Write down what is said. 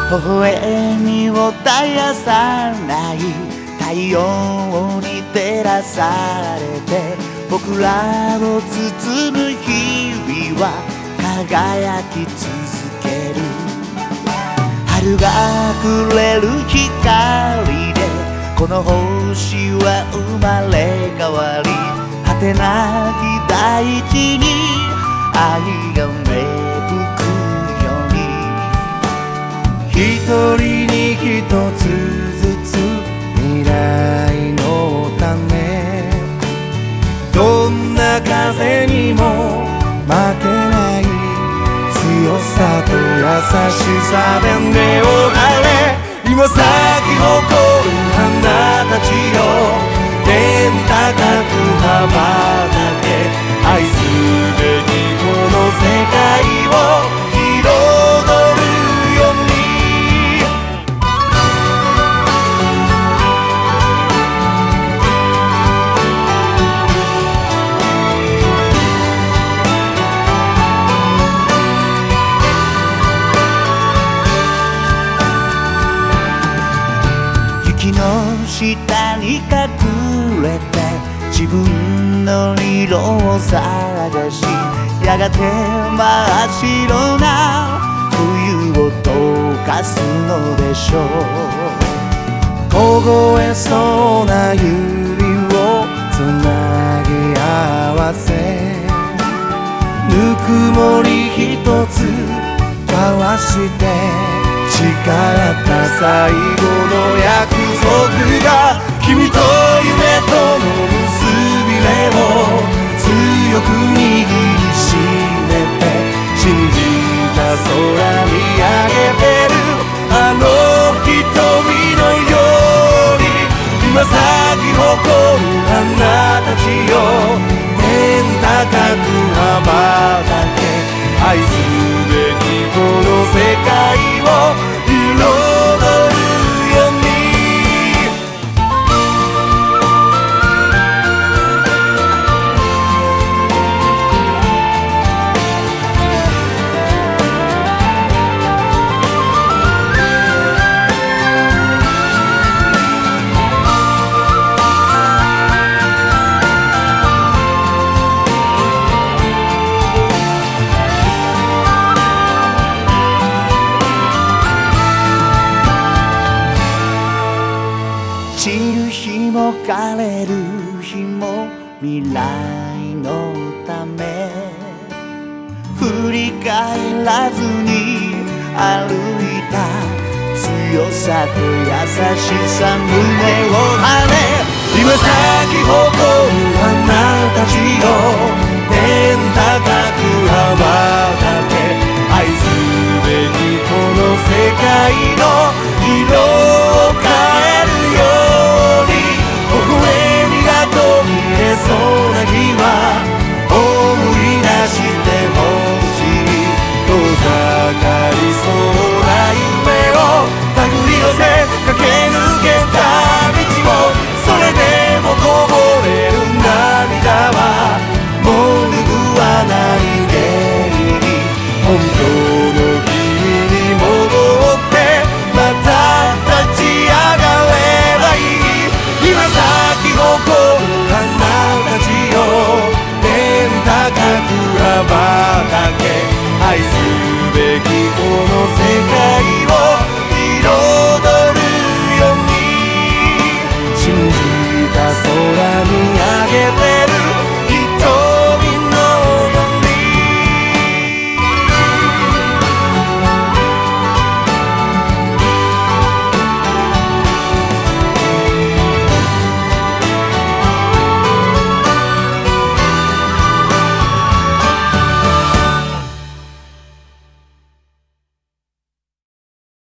微笑みを絶やさない太陽に照らされて、僕らを包む日々は輝き続ける。春がくれる光でこの星は生まれ変わり、果てなき大地に愛が芽吹くように、一人に一つずつ未来のため、どんな風にも負けない強さと優しさで根を張れ。今咲き誇る花たちよ、天高く羽ばたけ、愛すべきこの世界を彩るように。雪の下に隠れて自分の色を探し、やがて真っ白な冬を溶かすのでしょう。凍えそうな指をつなぎ合わせ、ぬくもり一つ交わして誓った最後の約束が、君と夢との結び目を強く握りしめて、信じた空見上げてるあの瞳のように、今咲き誇る花たちよ、天高く羽ばたけ、愛すべきこの世界を彩るように。散る日も枯れる日も未来のため、振り返らずに歩いた強さと優しさ胸を張れ。今咲き誇る花たちよ、天高く羽ば